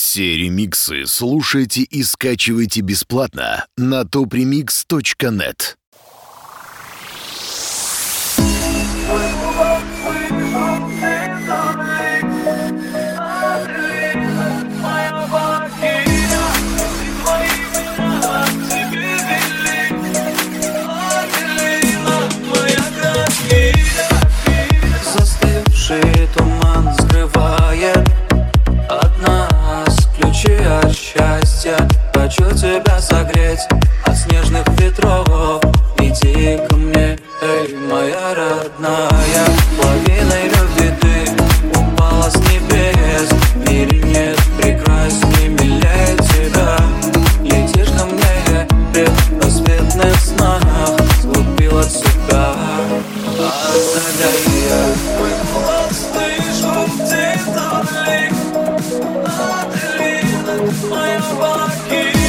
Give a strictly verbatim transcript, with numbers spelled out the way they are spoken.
Все ремиксы слушайте и скачивайте бесплатно на топремикс точка нет. Застывший туман скрывает от нас ключи от счастья. Хочу тебя согреть от снежных ветров. Иди ко мне, эй, моя родная. Лавиной любви ты упала с небес. В мире нет прекрасней, милее тебя. Летишь ко мне в предрассветных снах. Сглупил от себя, отдаляя. Слышу птиц вдали, Аделина, моя богиня.